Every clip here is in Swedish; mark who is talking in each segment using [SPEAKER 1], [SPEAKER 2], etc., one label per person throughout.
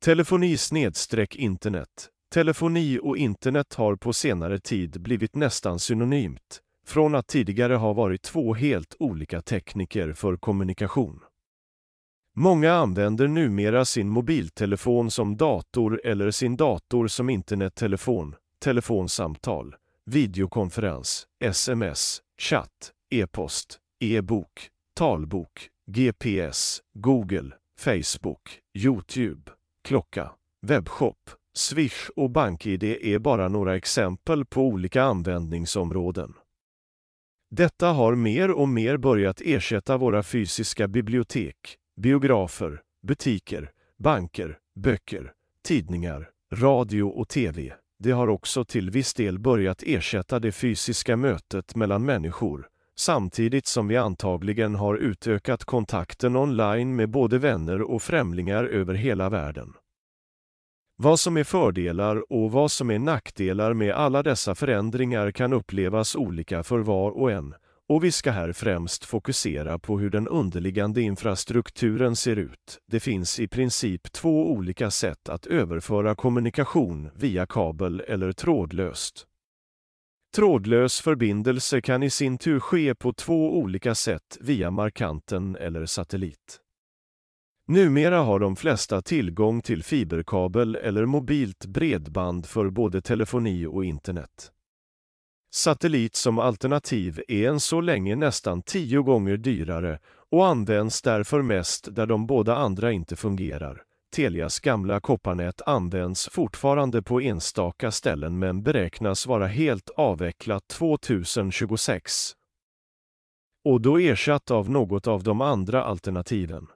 [SPEAKER 1] Telefoni/internet. Telefoni och internet har på senare tid blivit nästan synonymt, från att tidigare ha varit två helt olika tekniker för kommunikation. Många använder numera sin mobiltelefon som dator eller sin dator som internettelefon, telefonsamtal, videokonferens, sms, chatt, e-post, e-bok, talbok, GPS, Google, Facebook, YouTube, klocka, webbshop, Swish och BankID är bara några exempel på olika användningsområden. Detta har mer och mer börjat ersätta våra fysiska bibliotek, biografer, butiker, banker, böcker, tidningar, radio och tv. Det har också till viss del börjat ersätta det fysiska mötet mellan människor, samtidigt som vi antagligen har utökat kontakten online med både vänner och främlingar över hela världen. Vad som är fördelar och vad som är nackdelar med alla dessa förändringar kan upplevas olika för var och en, och vi ska här främst fokusera på hur den underliggande infrastrukturen ser ut. Det finns i princip två olika sätt att överföra kommunikation via kabel eller trådlöst. Trådlös förbindelse kan i sin tur ske på två olika sätt via markanten eller satellit. Numera har de flesta tillgång till fiberkabel eller mobilt bredband för både telefoni och internet. Satellit som alternativ är än så länge nästan 10 gånger dyrare och används därför mest där de båda andra inte fungerar. Telias gamla kopparnät används fortfarande på enstaka ställen men beräknas vara helt avvecklat 2026. Och då ersatt av något av de andra alternativen.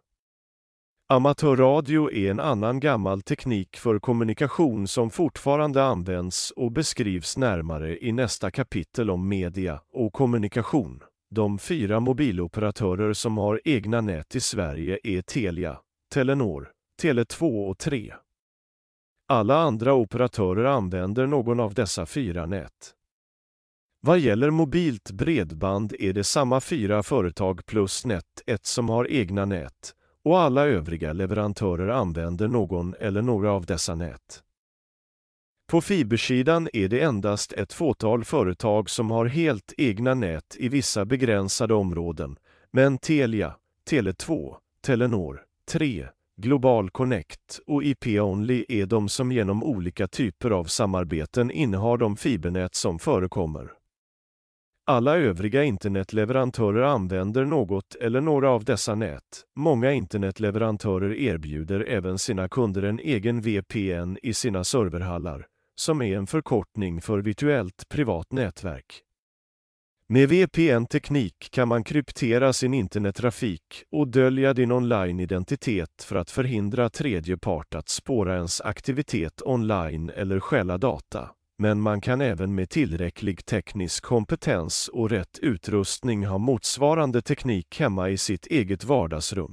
[SPEAKER 1] Amatörradio är en annan gammal teknik för kommunikation som fortfarande används och beskrivs närmare i nästa kapitel om media och kommunikation. De 4 mobiloperatörer som har egna nät i Sverige är Telia, Telenor, Tele2 och 3. Alla andra operatörer använder någon av dessa 4 nät. Vad gäller mobilt bredband är det samma 4 företag plus Net1 som har egna nät, och alla övriga leverantörer använder någon eller några av dessa nät. På fibersidan är det endast ett fåtal företag som har helt egna nät i vissa begränsade områden, men Telia, Tele2, Telenor, 3, Global Connect och IP-Only är de som genom olika typer av samarbeten innehar de fibernät som förekommer. Alla övriga internetleverantörer använder något eller några av dessa nät. Många internetleverantörer erbjuder även sina kunder en egen VPN i sina serverhallar, som är en förkortning för virtuellt privat nätverk. Med VPN-teknik kan man kryptera sin internettrafik och dölja din online-identitet för att förhindra tredje part att spåra ens aktivitet online eller stjäla data. Men man kan även med tillräcklig teknisk kompetens och rätt utrustning ha motsvarande teknik hemma i sitt eget vardagsrum.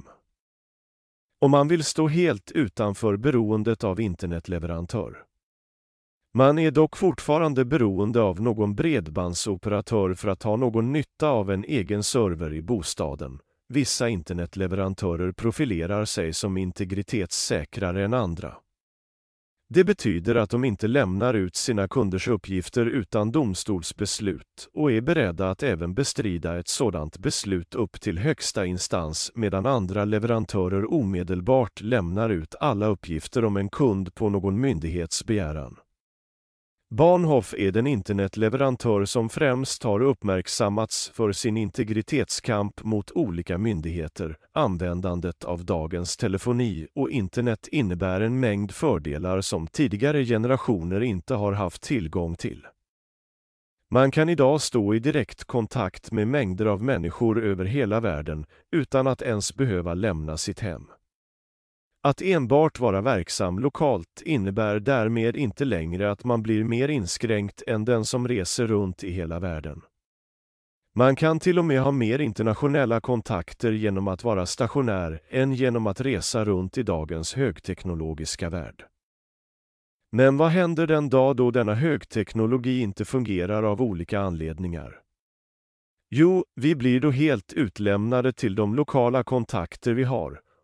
[SPEAKER 1] Om man vill stå helt utanför beroendet av internetleverantör. Man är dock fortfarande beroende av någon bredbandsoperatör för att ha någon nytta av en egen server i bostaden. Vissa internetleverantörer profilerar sig som integritetssäkrare än andra. Det betyder att de inte lämnar ut sina kunders uppgifter utan domstolsbeslut och är beredda att även bestrida ett sådant beslut upp till högsta instans, medan andra leverantörer omedelbart lämnar ut alla uppgifter om en kund på någon myndighets begäran. Bahnhof är den internetleverantör som främst har uppmärksammats för sin integritetskamp mot olika myndigheter. Användandet av dagens telefoni och internet innebär en mängd fördelar som tidigare generationer inte har haft tillgång till. Man kan idag stå i direkt kontakt med mängder av människor över hela världen utan att ens behöva lämna sitt hem. Att enbart vara verksam lokalt innebär därmed inte längre att man blir mer inskränkt än den som reser runt i hela världen. Man kan till och med ha mer internationella kontakter genom att vara stationär än genom att resa runt i dagens högteknologiska värld. Men vad händer den dag då denna högteknologi inte fungerar av olika anledningar? Jo, vi blir då helt utlämnade till de lokala kontakter vi har,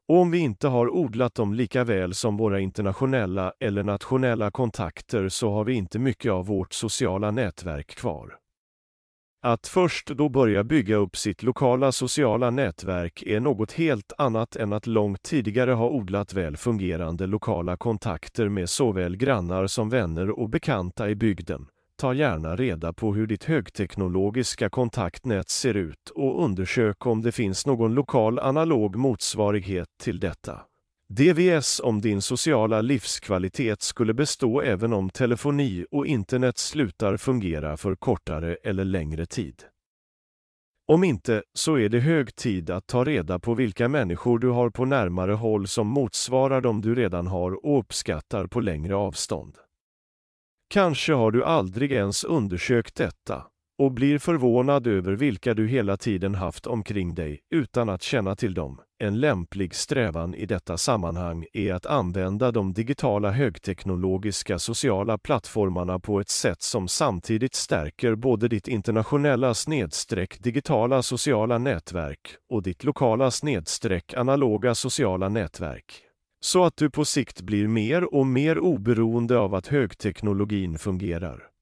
[SPEAKER 1] Och om vi inte har odlat dem lika väl som våra internationella eller nationella kontakter så har vi inte mycket av vårt sociala nätverk kvar. Att först då börja bygga upp sitt lokala sociala nätverk är något helt annat än att långt tidigare ha odlat väl fungerande lokala kontakter med såväl grannar som vänner och bekanta i bygden. Ta gärna reda på hur ditt högteknologiska kontaktnät ser ut och undersök om det finns någon lokal analog motsvarighet till detta. DVS om din sociala livskvalitet skulle bestå även om telefoni och internet slutar fungera för kortare eller längre tid. Om inte, så är det hög tid att ta reda på vilka människor du har på närmare håll som motsvarar dem du redan har och uppskattar på längre avstånd. Kanske har du aldrig ens undersökt detta och blir förvånad över vilka du hela tiden haft omkring dig utan att känna till dem. En lämplig strävan i detta sammanhang är att använda de digitala högteknologiska sociala plattformarna på ett sätt som samtidigt stärker både ditt internationella digitala sociala nätverk och ditt lokala analoga sociala nätverk. Så att du på sikt blir mer och mer oberoende av att högteknologin fungerar.